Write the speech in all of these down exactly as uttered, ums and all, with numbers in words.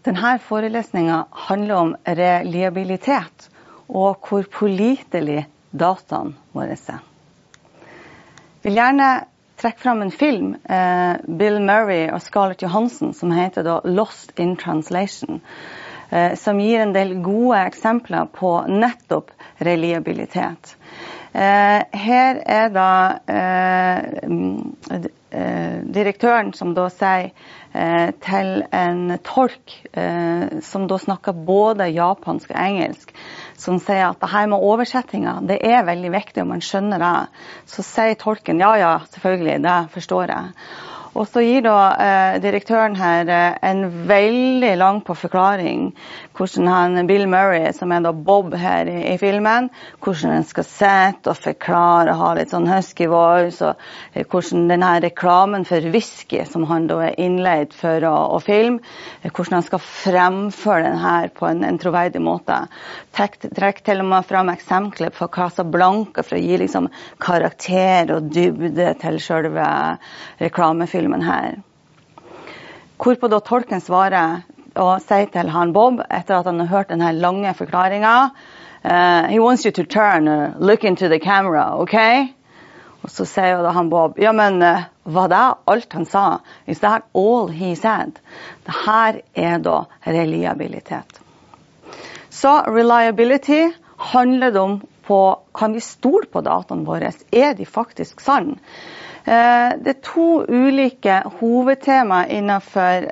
Denne forelesningen handler om reliabilitet og hvor pålitelig dataen våre er. Jeg vil gjerne trekke fram en film, eh, Bill Murray og Scarlett Johansson, som heter da Lost in Translation, eh, som gir en del gode eksempler på nettopp reliabilitet. Eh, her er da eh, direktøren som da sier eh, til en tolk eh, som da snakker både japansk og engelsk, som sier at det her med oversettinger, det er veldig viktig om man skjønner det. Så sier tolken, ja, ja, selvfølgelig, det forstår jeg. Og så gir da eh, direktøren her eh, en veldig lang på forklaring hvordan han, Bill Murray, som er da Bob her i, i filmen, hvordan han skal sette og forklare og ha litt sånn husky voice, og eh, hvordan denne reklamen for whisky som han da er innleid for å, å filme, eh, hvordan han skal fremføre den her på en, en troverdig måte. Trekk, trekk til og med frem eksempler på Casablanca for å gi liksom karakter og dybde til selve reklamefilmen her. Hvorpå da tolken svarer og sier til han Bob, etter at han har hørt denne lange forklaringen, uh, he wants you to turn and look into the camera, ok? Og så sier da han Bob, ja, men uh, var det alt han sa? Is that all he said? Det her er da reliabilitet. Så reliability handler om på, kan vi stole på dataene våre? Er de faktisk sann? Det er to ulike hovedtema innenfor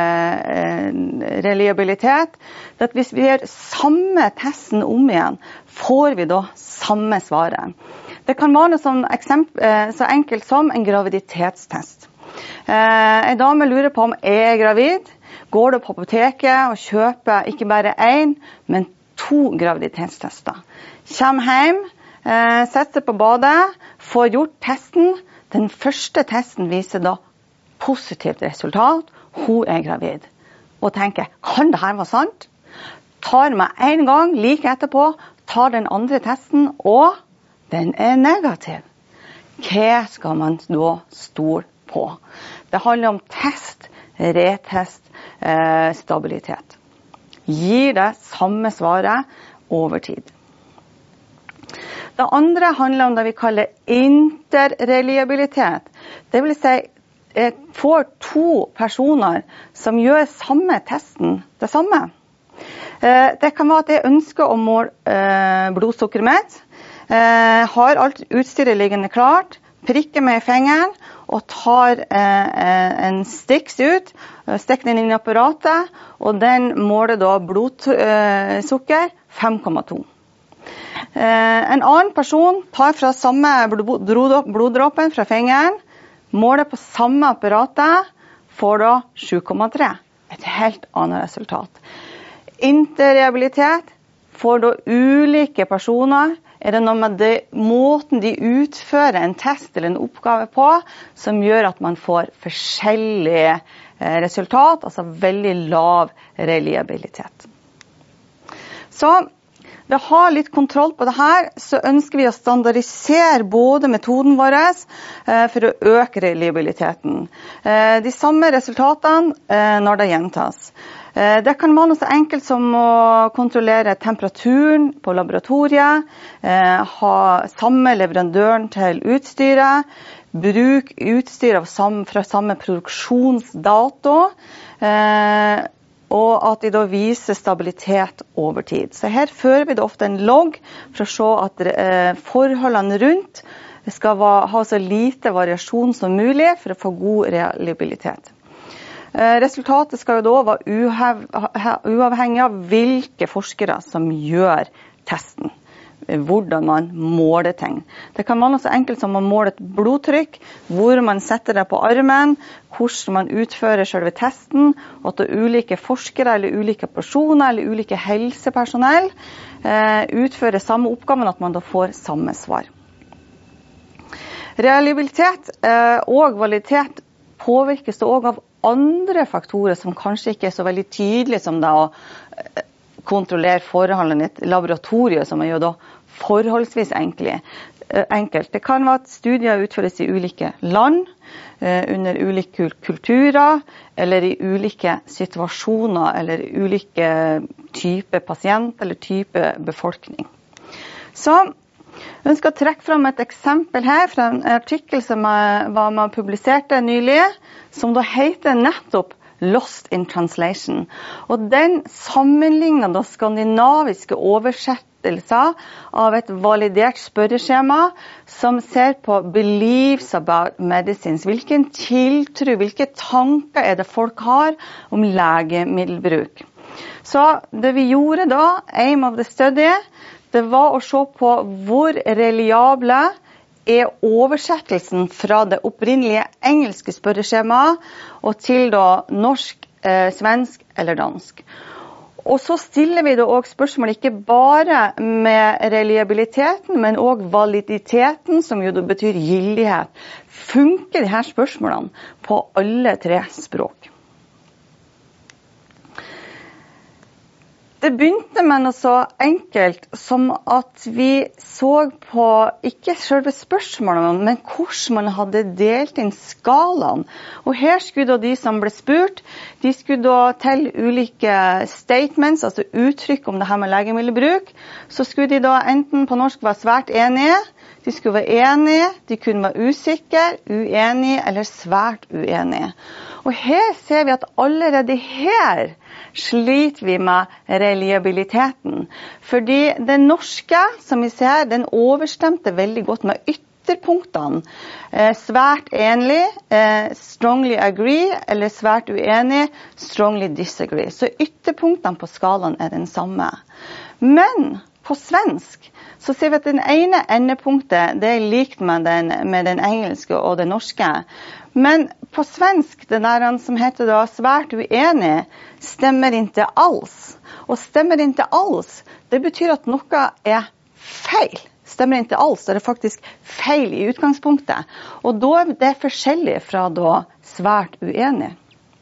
eh, reliabilitet. Det at hvis vi gjør samme testen om igjen, får vi da samme svaret. Det kan være noe som eksempel, eh, så enkelt som en graviditetstest. Eh, en dame lurer på om jeg er gravid, går det på apoteket og kjøper ikke bare en, men to graviditetstester. Kommer hjem, eh, setter seg på badet, får gjort testen. Den første testen viser da positivt resultat. Hun er gravid. Og tenker, kan det her være sant? Tar meg en gang, like etterpå, tar den andre testen, og den er negativ. Hva skal man da stole på? Det handler om test, retest, eh, stabilitet. Gir det samme svaret over tid. Det andre handler om det vi kaller interreliabilitet. Det vil si, jeg får to personer som gjør samme testen, det samme. Det kan være at jeg ønsker å måle blodsukkeret mitt, har alt utstyret liggende klart, prikker meg i fingeren og tar en stiks ut, stikker den inn i apparatet, og den måler da blodsukker fem komma to. En annen person tar fra samme bloddråpen fra fingeren, måler på samme apparatet, får da sju komma tre. Et helt annet resultat. Interreliabilitet får da ulike personer. Er det noe med det, måten de utfører en test eller en oppgave på, som gjør at man får forskjellige resultat, altså veldig lav reliabilitet. Så ved å ha litt kontroll på det her, så ønsker vi å standardisere både metoden vår eh, for å øke reliabiliteten. Eh, de samme resultatene eh, når det gjentas. Eh, det kan være noe så enkelt som å kontrollere temperaturen på laboratoriet, eh, ha samme leverandøren til utstyret, bruk utstyr av samme, fra samme produksjonsdato, eh, og at de da viser stabilitet over tid. Så her fører vi da ofte en logg for å se at eh, forholdene rundt skal va, ha så lite variasjon som mulig for å få god reliabilitet. Eh, resultatet skal jo da være uhev, uavhengig av hvilke forskere som gjør testen. Hvordan man måler ting. Det kan være noe så enkelt som å måle et blodtrykk, hvor man setter det på armen, hvordan man utfører selve testen, og at det er ulike forskere eller ulike personer eller ulike helsepersonell eh, utfører samme oppgaven, at man da får samme svar. Reliabilitet eh, og validitet påvirkes da også av andre faktorer som kanskje ikke er så veldig tydelige som det å eh, kontrollere forholdene i et laboratorium, som er jo da forholdsvis enkelt. Det kan være at studier utføres i ulike land, under ulike kulturer, eller i ulike situasjoner, eller i ulike typer pasient, eller type befolkning. Så jeg ønsker å trekke frem et eksempel her fra en artikkel som var man publiserte nylig, som da heter nettopp Lost in Translation. Og den sammenligner da skandinaviske oversettelser av et validert spørreskjema som ser på beliefs about medicines. Hvilken tiltro, hvilke tanker er det folk har om legemiddelbruk. Så det vi gjorde da, aim of the study, det var å se på hvor reliable er oversettelsen fra det opprinnelige engelske spørreskjemaet og til da norsk, eh, svensk eller dansk. Og så stiller vi da også spørsmål ikke bare med reliabiliteten, men også validiteten, som jo da betyr gyldighet. Funker de her spørsmålene på alle tre språk? Det begynte med noe så enkelt som at vi så på ikke selve spørsmålene, men hvordan man hadde delt inn skalaen. Og her skulle da de som ble spurt, de skulle da til ulike statements, altså uttrykk om det her med legemiddelbruk. Så skulle de da enten på norsk være svært enige, de skulle være enige, de kunne være usikre, uenige eller svært uenige. Og her ser vi at allerede her sliter vi med reliabiliteten. Fordi det norske, som vi ser, den overstemte veldig godt med ytterpunktene. Eh, svært enig, eh, strongly agree, eller svært uenig, strongly disagree. Så ytterpunktene på skalaen er den samme. Men på svensk så ser vi at den ene endepunktet, det er likt med den, med den engelske og den norske. Men på svensk, det der som heter da svært uenig, stemmer ikke alls. Og stemmer ikke alls, det betyr at noe er feil. Stemmer ikke alls, det er faktisk feil i utgangspunktet. Og da er det forskjellig fra da svært uenig.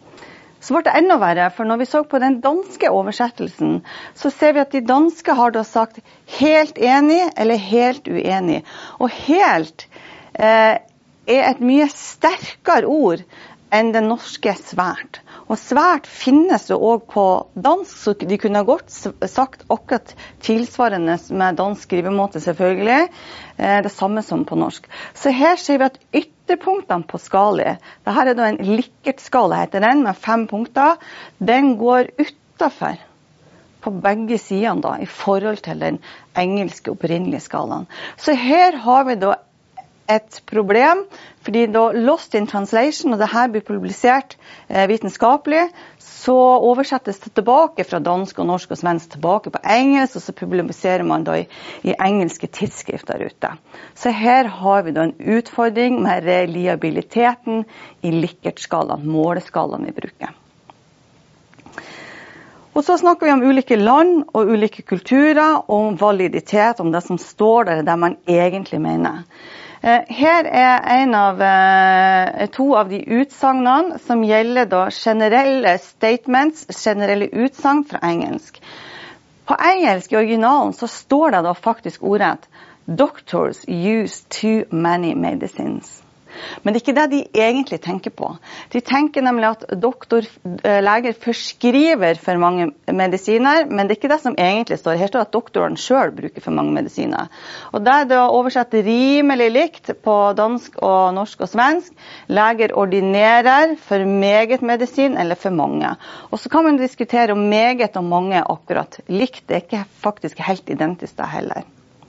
Så ble det enda verre, for når vi så på den danske oversettelsen, så ser vi at de danske har da sagt helt enig eller helt uenig. Og helt eh, er et mye sterkere ord enn det norske svært. Og svært finnes jo også på dansk, så de kunne godt sagt akkurat tilsvarende med dansk skrivemåte selvfølgelig, eh, det samme som på norsk. Så her ser vi at ytterpunktene på skala, dette er da en Likert-skala heter den, med fem punkter, den går utenfor på begge sidene da, i forhold til den engelske opprinnelige skalaen. Så her har vi da et problem, fordi da Lost in Translation, og det her blir publisert eh, vitenskapelig, så oversettes det tilbake fra dansk og norsk og svensk tilbake på engelsk, og så publiserer man da i, i engelske tidsskrifter ute. Så her har vi da en utfordring med reliabiliteten i Likert-skalaen, måleskalaen vi bruker. Og så snakker vi om ulike land og ulike kulturer, og om validitet, om det som står der, det man egentlig mener. Her er en av, to av de utsagnene som gjelder da generelle statements, generelle utsagn fra engelsk. På engelsk i originalen så står det da faktisk ordrett «Doctors use too many medicines». Men det er ikke det de egentlig tenker på. De tenker nemlig at doktor, leger forskriver for mange medisiner, men det er ikke det som egentlig står. Her står at doktoren selv bruker for mange medisiner. Og det er da oversatt rimelig likt på dansk og norsk og svensk. Leger ordinerer for meget medisin eller for mange. Og så kan man diskutere om meget og mange akkurat likt. Det er ikke faktisk helt identisk det heller.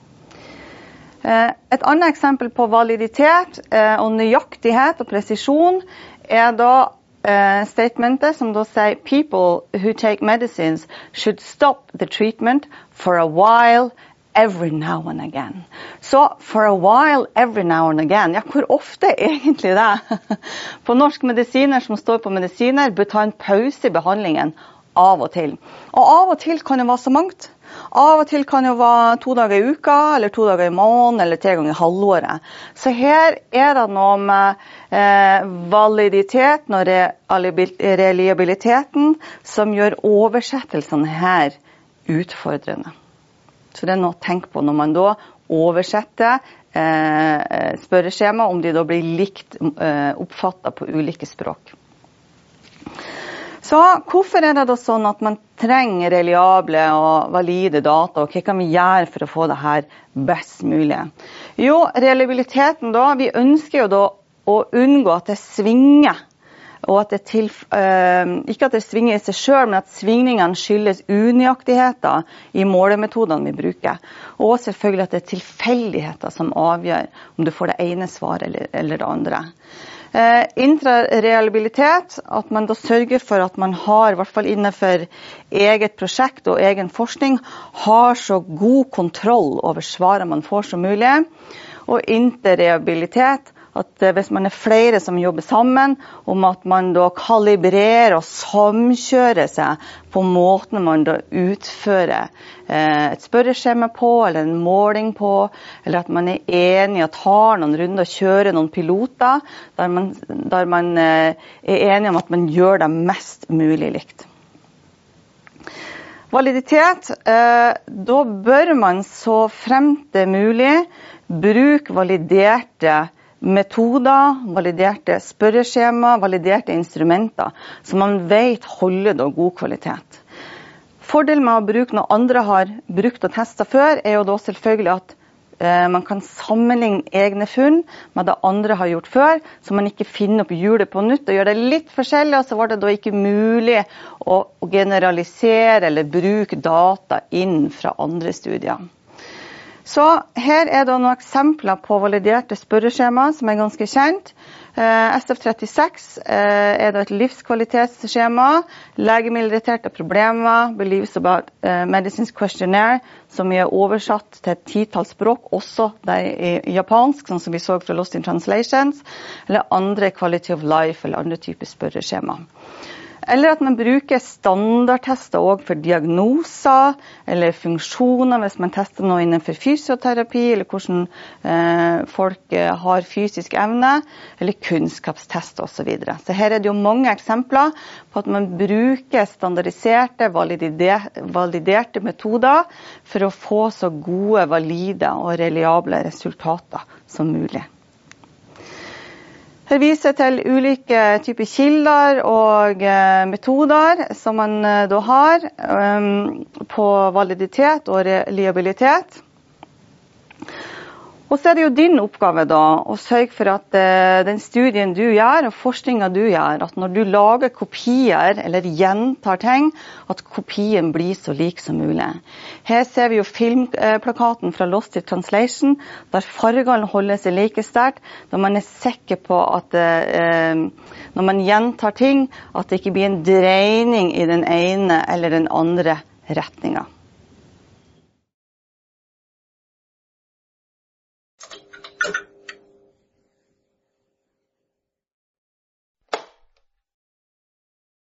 Et annet eksempel på validitet og nøyaktighet og presisjon er da statementet som da sier «People who take medicines should stop the treatment for a while, every now and again». Så «for a while, every now and again», ja, hvor ofte er egentlig det? På norsk medisiner som står på medisiner bør ta en pause i behandlingen av og til. Og av og til kan det være så mangt. Av og til kan det være to dager i uka, eller to dager i måneden, eller tre ganger i halvåret. Så her er det noe med eh, validiteten og reliabiliteten som gjør oversettelsene her utfordrende. Så det er noe å tenke på når man da oversetter eh, spørreskjema, om de da blir likt eh, oppfattet på ulike språk. Så hvorfor er det da sånn at man trenger reliable og valide data, og hva kan vi gjøre for å få det her best mulig? Jo, reliabiliteten da, vi ønsker jo da å unngå at det svinger, og at det til, øh, ikke at det svinger i seg selv, men at svingningene skyldes unøyaktigheter i målemetodene vi bruker. Og selvfølgelig at det er tilfeldigheter som avgjør om du får det ene svaret eller, eller det andre. Eh, intrareliabilitet, at man da sørger for at man har, i hvert fall innenfor eget prosjekt og egen forskning, har så god kontroll over svaret man får som mulig. Og interreliabilitet, at hvis man er flere som jobber sammen, om at man da kalibrerer og samkjører seg på måten man da utfører eh, et spørreskjema på, eller en måling på, eller at man er enig og tar noen runder og kjører noen piloter, der man, der man eh, er enig om at man gjør det mest mulig likt. Validitet, eh, da bør man så fremt det er mulig bruke validerte metoder, validerte spørreskjema, validerte instrumenter, som man vet holder da god kvalitet. Fordelen med å bruke noe andre har brukt og testet før, er jo da selvfølgelig at eh, man kan sammenligne egne funn med det andre har gjort før, så man ikke finner opp hjulet på nytt og gjør det litt forskjellig, og så var det da ikke mulig å, å generalisere eller bruke data inn fra andre studier. Så her er det noen eksempler på validerte spørreskjema som er ganske kjent. Eh, S F trettiseks eh, er det et livskvalitetsskjema, legemiddelrelaterte problemer, Beliefs about eh, Medicines Questionnaire, som er oversatt til et titall språk, også det i japansk, sånn som vi så fra Lost in Translations, eller andre Quality of Life eller andre typer spørreskjema. Eller at man bruker standardtester også for diagnoser eller funksjoner, hvis man tester noe innenfor fysioterapi, eller hvordan eh, folk eh, har fysisk evne, eller kunnskapstester og så videre. Så her er det jo mange eksempler på at man bruker standardiserte, validerte, validerte metoder for å få så gode, valide og reliable resultater som mulig. Jeg viser til ulike typer kilder og eh, metoder som man eh, da har um, på validitet og reliabilitet. Og så er det jo din oppgave da å sørge for at eh, den studien du gjør og forskningen du gjør, at når du lager kopier eller gjentar ting, at kopien blir så lik som mulig. Her ser vi jo filmplakaten fra Lost in Translation, der fargene holder seg like sterkt, når man er sikker på at eh, når man gjentar ting, at det ikke blir en dreining i den ene eller den andre retningen.